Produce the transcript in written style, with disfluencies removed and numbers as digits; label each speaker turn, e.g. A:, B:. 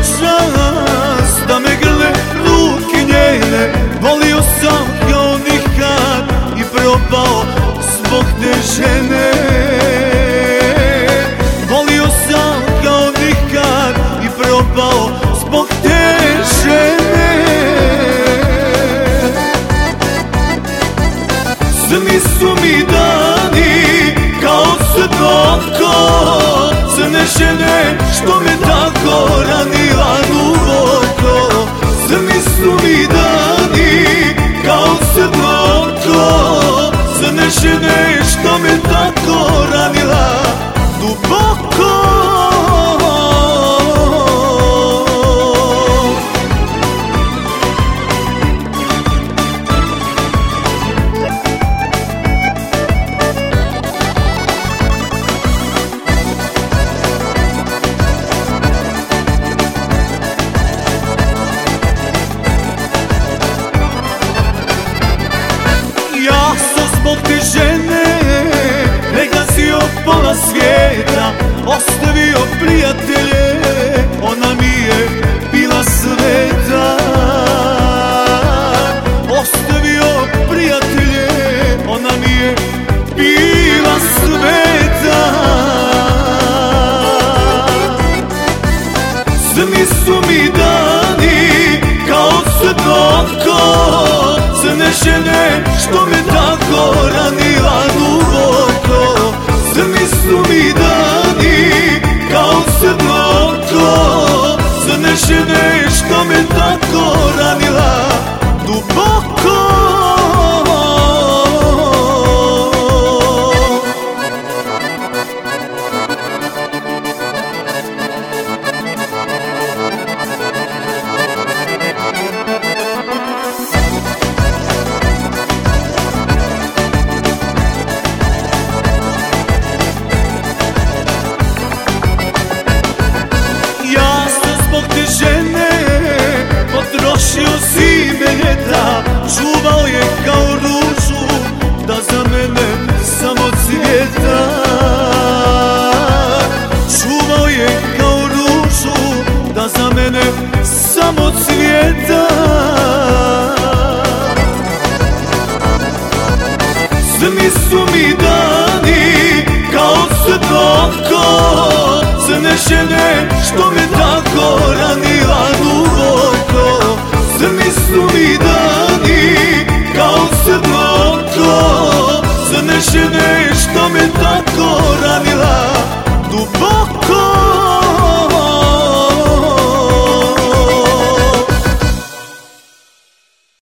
A: čast da me grle ruke njene. Volio sam kao nikad i propao zbog te žene. Volio sam kao nikad i propao zbog te žene. Crni su mi dani kao crno oko, crne žene što me tako ranila duboko. Crni su mi dani kao crno oko, crne žene što me tako ranila duboko. Zbog te žene pregazio pola svijeta, ostavio prijatelje, ona mi je bila sveta. Ostavio prijatelje, ona mi je bila sveta. Crni su mi dani kao crno oko, crne žene što me tako ranila duboko. Crni su mi dani kao crno oko, crne žene što me tako ranila duboko. Potrošio zime ljeta, čuvao je kao ružu da za mene samo cvijeta. Čuvao je kao ružu da za mene samo cvijeta. Crni su mi dani kao crno oko, crne žene što me tako